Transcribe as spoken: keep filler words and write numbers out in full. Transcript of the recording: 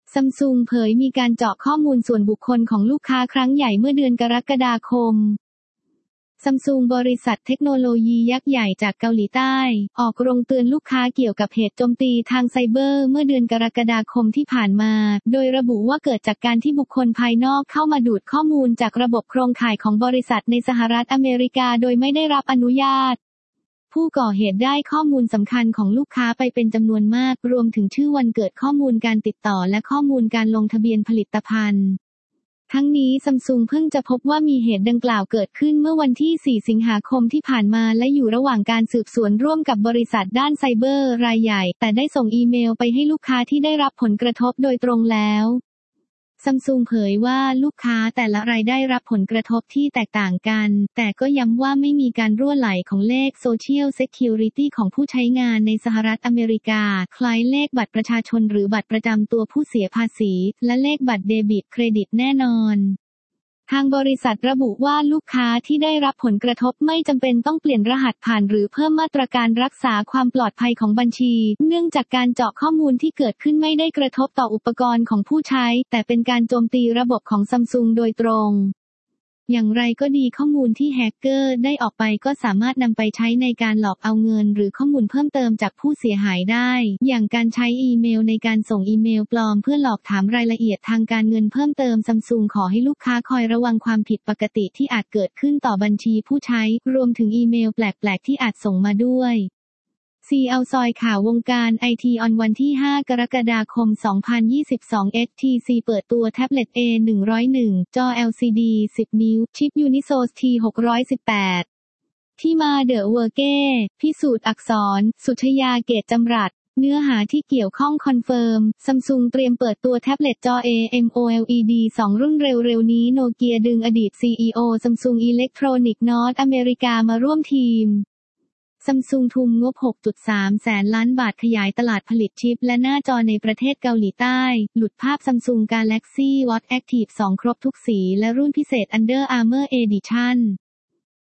ซัมซุงเผยมีการเจาะข้อมูลส่วนบุคคลของลูกค้าครั้งใหญ่เมื่อเดือนกรกฎาคมซัมซุงบริษัทเทคโนโลยียักษ์ใหญ่จากเกาหลีใต้ออกโรงเตือนลูกค้าเกี่ยวกับเหตุโจมตีทางไซเบอร์เมื่อเดือนกรกฎาคมที่ผ่านมาโดยระบุว่าเกิดจากการที่บุคคลภายนอกเข้ามาดูดข้อมูลจากระบบโครงข่ายของบริษัทในสหรัฐอเมริกาโดยไม่ได้รับอนุญาตผู้ก่อเหตุได้ข้อมูลสำคัญของลูกค้าไปเป็นจำนวนมากรวมถึงชื่อวันเกิดข้อมูลการติดต่อและข้อมูลการลงทะเบียนผลิตภัณฑ์ทั้งนี้ซัมซุงเพิ่งจะพบว่ามีเหตุดังกล่าวเกิดขึ้นเมื่อวันที่สี่สิงหาคมที่ผ่านมาและอยู่ระหว่างการสืบสวนร่วมกับบริษัทด้านไซเบอร์รายใหญ่แต่ได้ส่งอีเมลไปให้ลูกค้าที่ได้รับผลกระทบโดยตรงแล้วซัมซุงเผยว่าลูกค้าแต่ละรายได้รับผลกระทบที่แตกต่างกันแต่ก็ย้ำว่าไม่มีการรั่วไหลของเลข Social Security ของผู้ใช้งานในสหรัฐอเมริกาคล้ายเลขบัตรประชาชนหรือบัตรประจำตัวผู้เสียภาษีและเลขบัตรเดบิตเครดิตแน่นอนทางบริษัทระบุว่าลูกค้าที่ได้รับผลกระทบไม่จำเป็นต้องเปลี่ยนรหัสผ่านหรือเพิ่มมาตรการรักษาความปลอดภัยของบัญชีเนื่องจากการเจาะข้อมูลที่เกิดขึ้นไม่ได้กระทบต่ออุปกรณ์ของผู้ใช้แต่เป็นการโจมตีระบบของซัมซุงโดยตรงอย่างไรก็ดีข้อมูลที่แฮกเกอร์ได้ออกไปก็สามารถนำไปใช้ในการหลอกเอาเงินหรือข้อมูลเพิ่มเติมจากผู้เสียหายได้อย่างการใช้อีเมลในการส่งอีเมลปลอมเพื่อหลอกถามรายละเอียดทางการเงินเพิ่มเติมซัมซุงขอให้ลูกค้าคอยระวังความผิดปกติที่อาจเกิดขึ้นต่อบัญชีผู้ใช้รวมถึงอีเมลแปลกๆที่อาจส่งมาด้วยซีเอาซอยข่าววงการไอทีออนวันที่ห้ากรกฎาคมสองพันยี่สิบสอง เอช ที ซี เปิดตัวแท็บเล็ต เอ หนึ่งศูนย์หนึ่ง จอ แอล ซี ดี สิบ นิ้วชิป Unisoc ที หกร้อยสิบแปด ที่มาเดอะเวอร์เก้พิสูจน์อักษรสุชยาเกตจำรัดเนื้อหาที่เกี่ยวข้องคอนเฟิร์มซัมซุงเตรียมเปิดตัวแท็บเล็ตจอ เอ เอ็ม โอ แอล อี ดี สอง รุ่นเร็วๆนี้โนเกียดึงอดีต ซี อี โอ Samsung Electronics North อเมริกามาร่วมทีมซัมซุงทุ่มงบ หกจุดสาม แสนล้านบาทขยายตลาดผลิตชิปและหน้าจอในประเทศเกาหลีใต้หลุดภาพ Samsung Galaxy Watch Active สองครบทุกสีและรุ่นพิเศษ Under Armour Edition